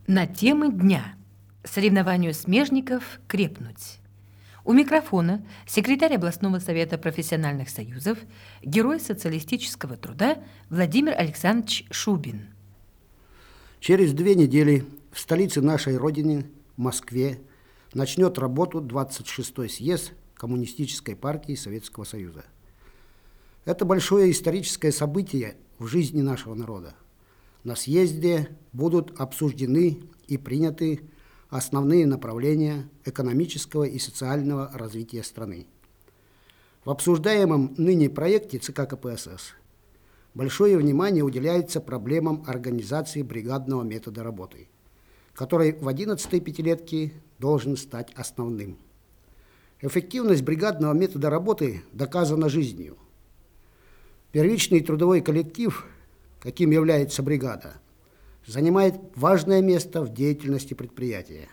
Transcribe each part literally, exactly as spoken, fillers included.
На темы дня. Соревнованию смежников крепнуть. У микрофона секретарь областного совета профессиональных союзов, герой социалистического труда Владимир Александрович Шубин. Через две недели в столице нашей Родины, Москве, начнет работу двадцать шестой съезд Коммунистической партии Советского Союза. Это большое историческое событие в жизни нашего народа. На съезде будут обсуждены и приняты основные направления экономического и социального развития страны. В обсуждаемом ныне проекте ЦК КПСС большое внимание уделяется проблемам организации бригадного метода работы, который в одиннадцатой пятилетке должен стать основным. Эффективность бригадного метода работы доказана жизнью. Первичный трудовой коллектив, каким является бригада, занимает важное место в деятельности предприятия.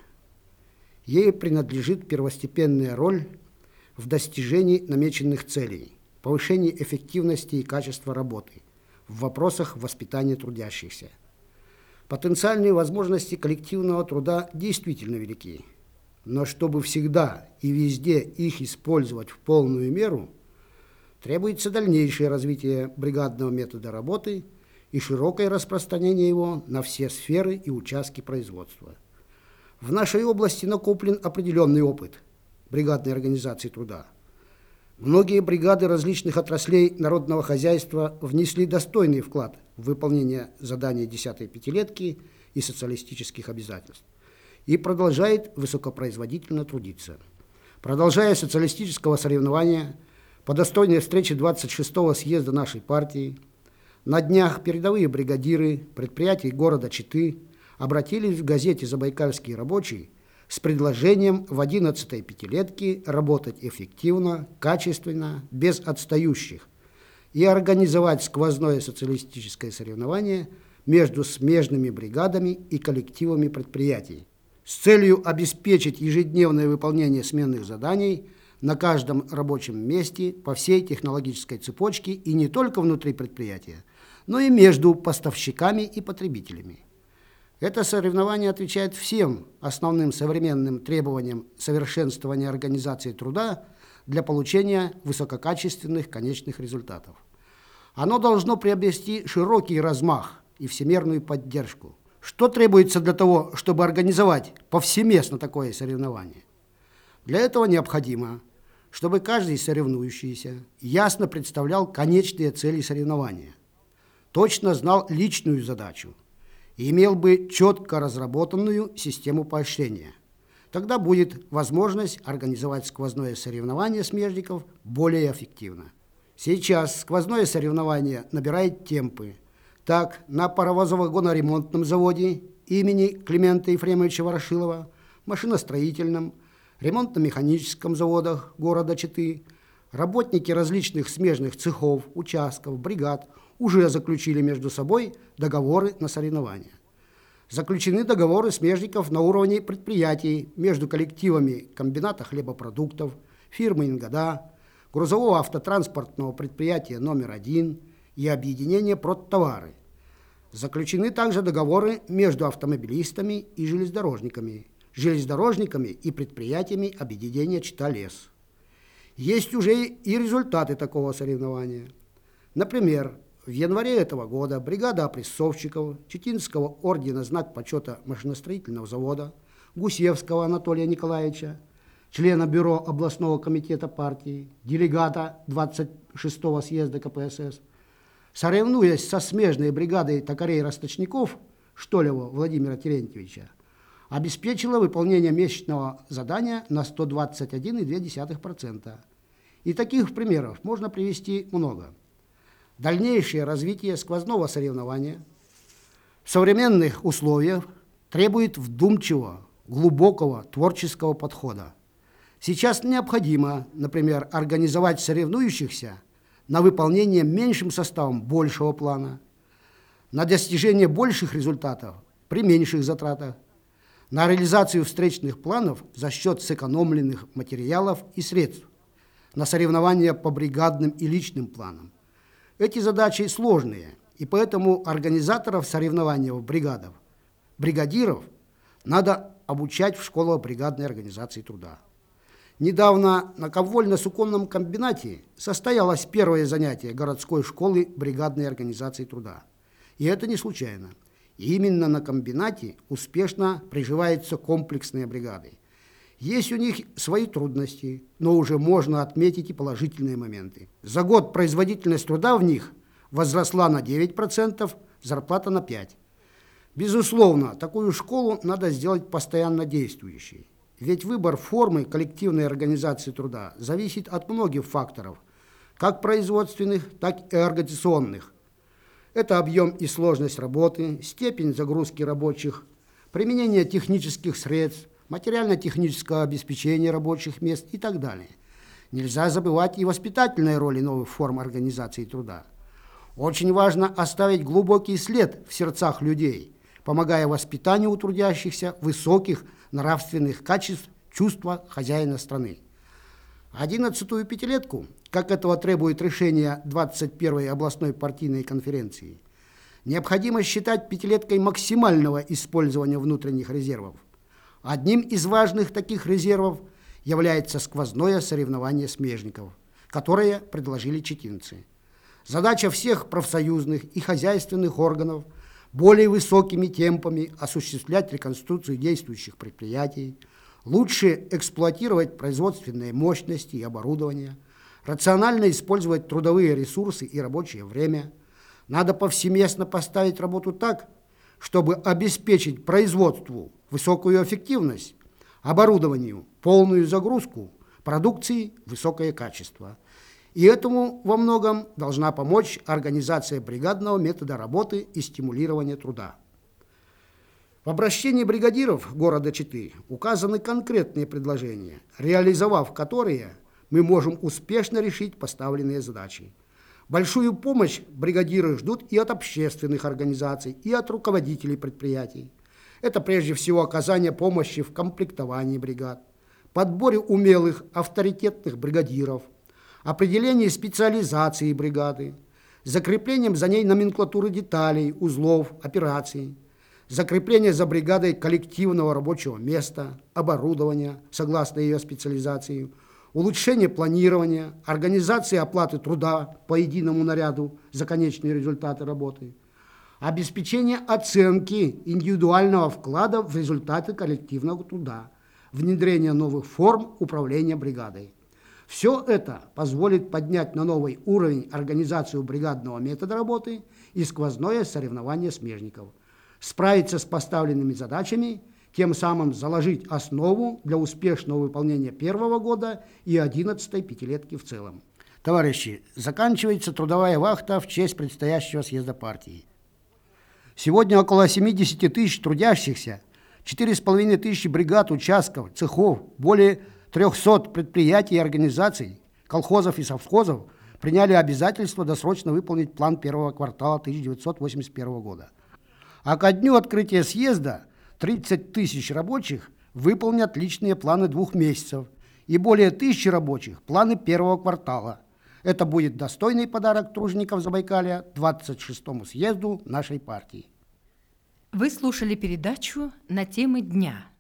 Ей принадлежит первостепенная роль в достижении намеченных целей, повышении эффективности и качества работы, в вопросах воспитания трудящихся. Потенциальные возможности коллективного труда действительно велики, но чтобы всегда и везде их использовать в полную меру, требуется дальнейшее развитие бригадного метода работы и широкое распространение его на все сферы и участки производства. В нашей области накоплен определенный опыт бригадной организации труда. Многие бригады различных отраслей народного хозяйства внесли достойный вклад в выполнение заданий десятой пятилетки и социалистических обязательств и продолжает высокопроизводительно трудиться. Продолжая социалистического соревнования, по достойной встрече двадцать шестого съезда нашей партии, на днях передовые бригадиры предприятий города Читы обратились в газете «Забайкальский рабочий» с предложением в одиннадцатой пятилетке работать эффективно, качественно, без отстающих и организовать сквозное социалистическое соревнование между смежными бригадами и коллективами предприятий с целью обеспечить ежедневное выполнение сменных заданий на каждом рабочем месте по всей технологической цепочке и не только внутри предприятия, но и между поставщиками и потребителями. Это соревнование отвечает всем основным современным требованиям совершенствования организации труда для получения высококачественных конечных результатов. Оно должно приобрести широкий размах и всемирную поддержку. Что требуется для того, чтобы организовать повсеместно такое соревнование? Для этого необходимо, чтобы каждый соревнующийся ясно представлял конечные цели соревнования, точно знал личную задачу и имел бы четко разработанную систему поощрения. Тогда будет возможность организовать сквозное соревнование смежников более эффективно. Сейчас сквозное соревнование набирает темпы. Так, на паровозово-вагоноремонтном заводе имени Климента Ефремовича Ворошилова, машиностроительном, ремонтно-механическом заводах города Читы работники различных смежных цехов, участков, бригад уже заключили между собой договоры на соревнования. Заключены договоры смежников на уровне предприятий между коллективами комбината хлебопродуктов, фирмы «Ингода», грузового автотранспортного предприятия номер один и объединения «Продтовары». Заключены также договоры между автомобилистами и железнодорожниками, железнодорожниками и предприятиями объединения «Чита-Лес». Есть уже и результаты такого соревнования. Например, в январе этого года бригада опрессовщиков Читинского ордена «Знак почета» машиностроительного завода Гусевского Анатолия Николаевича, члена бюро областного комитета партии, делегата двадцать шестого съезда КПСС, соревнуясь со смежной бригадой токарей-росточников Штолева Владимира Терентьевича, обеспечила выполнение месячного задания на сто двадцать один и две десятых процента. И таких примеров можно привести много. Дальнейшее развитие сквозного соревнования в современных условиях требует вдумчивого, глубокого творческого подхода. Сейчас необходимо, например, организовать соревнующихся на выполнение меньшим составом большего плана, на достижение больших результатов при меньших затратах, на реализацию встречных планов за счет сэкономленных материалов и средств, на соревнования по бригадным и личным планам. Эти задачи сложные, и поэтому организаторов соревнований в бригадах, бригадиров Надо обучать в школах бригадной организации труда. Недавно на ковольно-суконном комбинате состоялось первое занятие городской школы бригадной организации труда. И это не случайно. Именно на комбинате успешно приживаются комплексные бригады. Есть у них свои трудности, но уже можно отметить и положительные моменты. За год производительность труда в них возросла на девять процентов, зарплата на пять процентов. Безусловно, такую школу надо сделать постоянно действующей. Ведь выбор формы коллективной организации труда зависит от многих факторов, как производственных, так и организационных. Это объем и сложность работы, степень загрузки рабочих, применение технических средств, материально-технического обеспечения рабочих мест и так далее. Нельзя забывать и воспитательные роли новых форм организации труда. Очень важно оставить глубокий след в сердцах людей, помогая воспитанию у трудящихся высоких нравственных качеств чувства хозяина страны. Одиннадцатую пятилетку, как этого требует решение двадцать первой областной партийной конференции, необходимо считать пятилеткой максимального использования внутренних резервов. Одним из важных таких резервов является сквозное соревнование смежников, которое предложили читинцы. Задача всех профсоюзных и хозяйственных органов более высокими темпами осуществлять реконструкцию действующих предприятий, лучше эксплуатировать производственные мощности и оборудование, рационально использовать трудовые ресурсы и рабочее время. Надо повсеместно поставить работу так, чтобы обеспечить производству высокую эффективность, оборудованию полную загрузку, продукции высокое качество. И этому во многом должна помочь организация бригадного метода работы и стимулирования труда. В обращении бригадиров города Читы указаны конкретные предложения, реализовав которые мы можем успешно решить поставленные задачи. Большую помощь бригадиры ждут и от общественных организаций, и от руководителей предприятий. Это прежде всего оказание помощи в комплектовании бригад, подборе умелых, авторитетных бригадиров, определение специализации бригады, закреплением за ней номенклатуры деталей, узлов, операций, закрепление за бригадой коллективного рабочего места, оборудования, согласно ее специализации, улучшение планирования, организация оплаты труда по единому наряду за конечные результаты работы, обеспечение оценки индивидуального вклада в результаты коллективного труда, внедрение новых форм управления бригадой. Все это позволит поднять на новый уровень организацию бригадного метода работы и сквозное соревнование смежников, справиться с поставленными задачами, тем самым заложить основу для успешного выполнения первого года и одиннадцатой пятилетки в целом. Товарищи, заканчивается трудовая вахта в честь предстоящего съезда партии. Сегодня около семидесяти тысяч трудящихся, четыре с половиной тысячи бригад, участков, цехов, более трехсот предприятий и организаций, колхозов и совхозов приняли обязательство досрочно выполнить план первого квартала тысяча девятьсот восемьдесят первого года. А ко дню открытия съезда тридцать тысяч рабочих выполнят личные планы двух месяцев и более тысячи рабочих планы первого квартала. Это будет достойный подарок тружеников Забайкалья двадцать шестому съезду нашей партии. Вы слушали передачу «На темы дня».